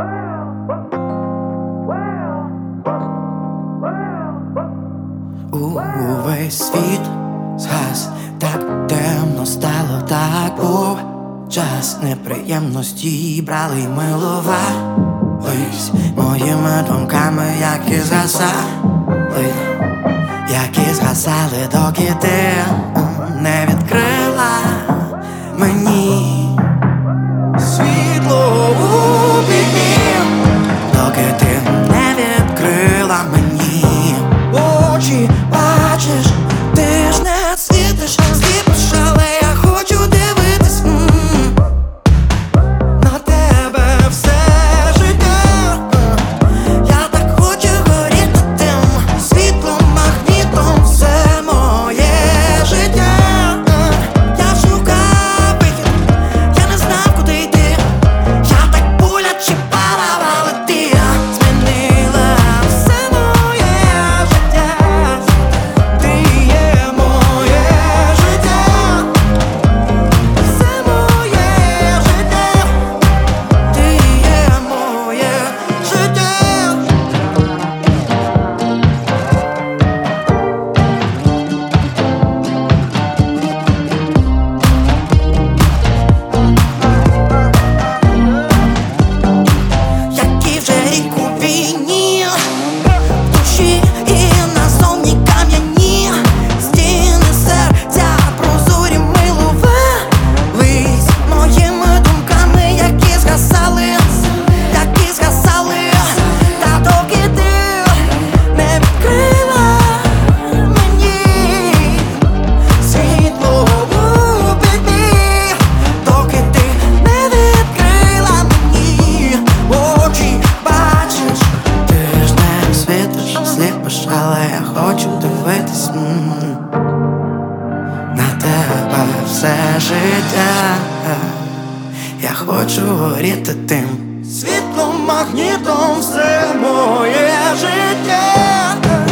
Увесь світ згас, так темно стало, так був час неприємності брали й милувались моїми думками, які згасали, які згасали, доки ти не відкрила мені світло у вікні, доки ти не відкрила мені очі. Бачиш, ти ж не світиш, сліпиш, але я хочу дивитись на тебе все життя. Я так хочу горіти тим світлом, магнітом, все моє життя. Я шукав вихід, я не знав, куди йти. Я так боляче падав, але ти змінила все моє життя. Ти є моє життя, все моє життя. Ти є моє життя. Який вже рік у війні, в душі і назовні кам'яні стіни серця прозорі милувались моїми думками, які згасали, та доки ти не відкрила мені світло у вікні, доки ти не відкрила мені очі. Бачиш, ти ж не світиш, сліпиш, але я хочу дивитись на тебе все життя. Я хочу горіти тим світлом, магнітом, все моє життя.